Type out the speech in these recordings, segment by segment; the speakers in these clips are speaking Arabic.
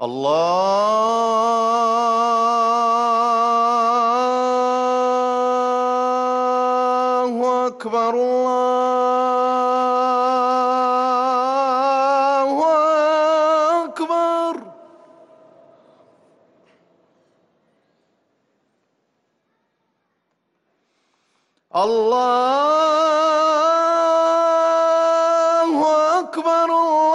الله أكبر الله أكبر. الله أكبر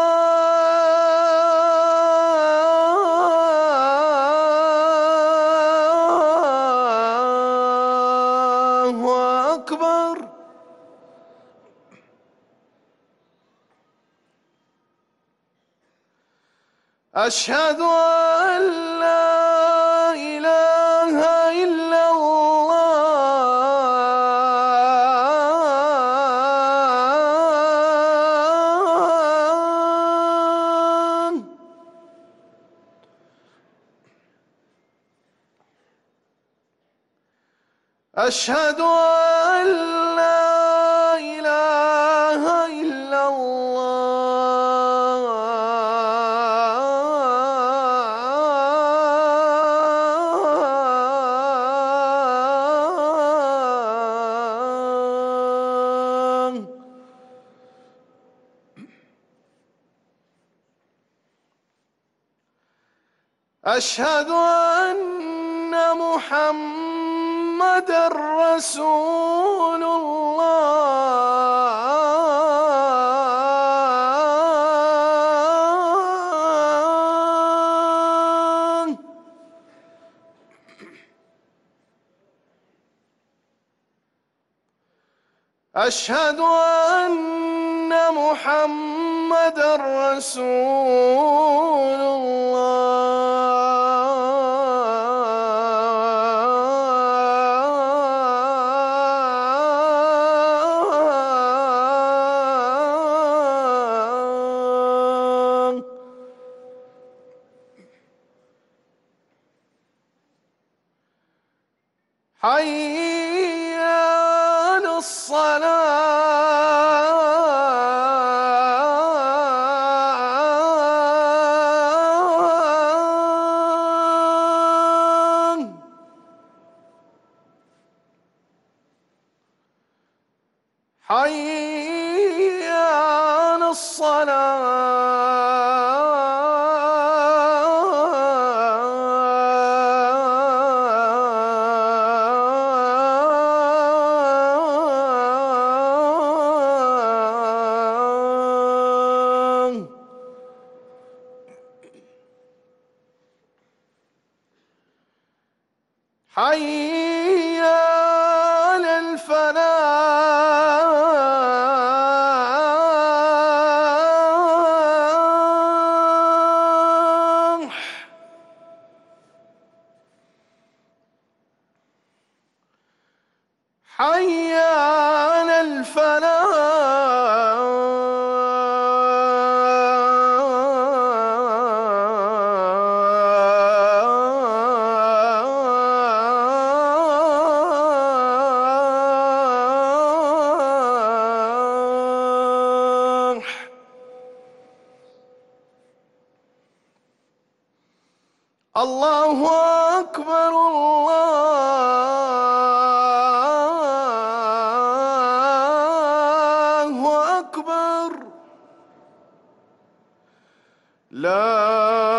الله أكبر. أشهد أن لا إله إلا الله. أشهد أن لا إله إلا الله. أشهد أن محمدًا رسول الله. أشهد أن محمدًا رسول الله. حي على الصلاة. حي على الصلاة. حي على الفلاح. حي على الفلاح. الله أكبر الله أكبر. لا